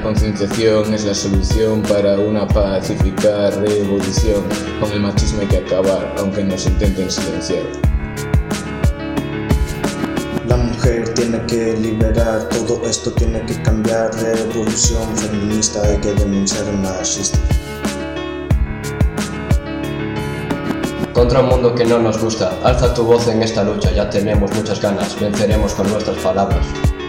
concienciación es la solución para una pacífica revolución. Con el machismo hay que acabar, aunque nos intenten silenciar. La mujer tiene que liberar, todo esto tiene que cambiar. Revolución feminista, hay que denunciar al machista. Contra un mundo que no nos gusta, alza tu voz en esta lucha, ya tenemos muchas ganas, venceremos con nuestras palabras.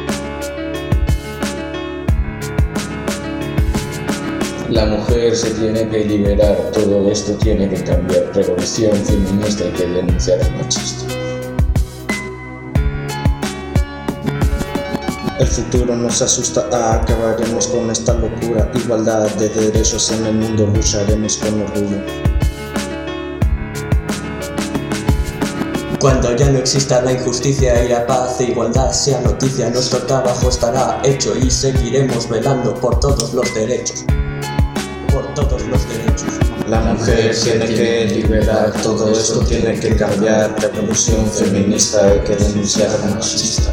La mujer se tiene que liberar, todo esto tiene que cambiar. Revolución feminista, hay que denunciar al machista. El futuro nos asusta, acabaremos con esta locura. Igualdad de derechos en el mundo, lucharemos con orgullo. Cuando ya no exista la injusticia y la paz e igualdad sea noticia, nuestro trabajo estará hecho y seguiremos velando por todos los derechos. Por todos los derechos. La mujer tiene que liberar, todo esto tiene que cambiar. Revolución feminista, hay que denunciar al machista.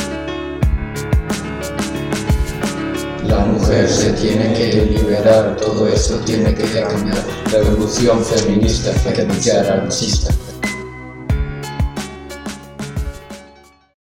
La mujer se tiene que liberar, todo esto tiene que cambiar. Revolución feminista, hay que denunciar al machista.